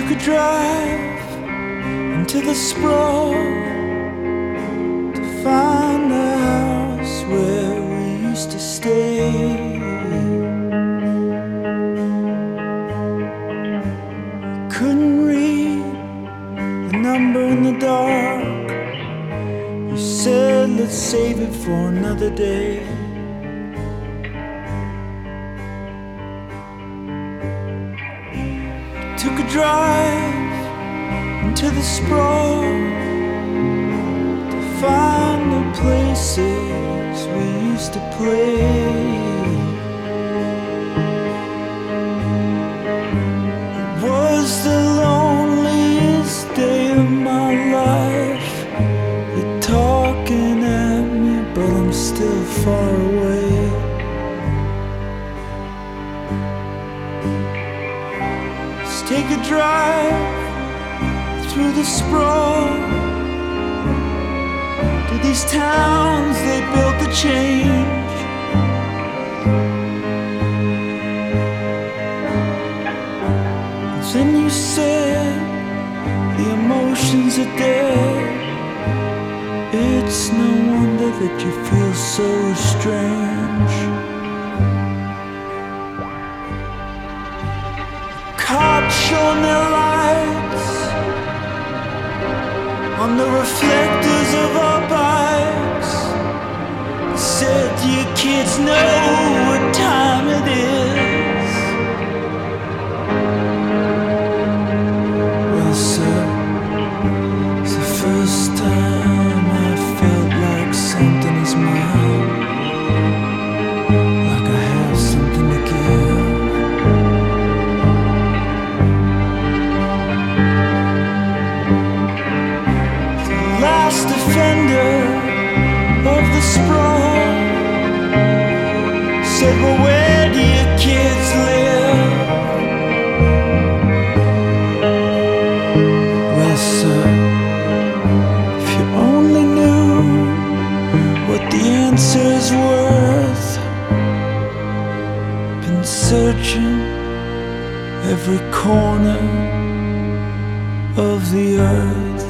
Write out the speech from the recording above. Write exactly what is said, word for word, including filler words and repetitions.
Took a drive into the sprawl to find the house where we used to stay. Couldn't read the number in the dark. You said let's save it for another day. Took a drive into the sprawl to find the places we used to play. It was the loneliest day of my life. You're talking at me, but I'm still far away. Take a drive through the sprawl to these towns they built to change. Then you said the emotions are dead. It's no wonder that you feel so strange. Cops shone their lights on the reflectors of our bikes. Said, you kids know what time it is. Well, sir, it's the first time I felt like something is mine, like I have something to give. Defender of the sprawl said, well, where do your kids live? Well, sir, if you only knew what the answer's worth. Been searching every corner of the earth.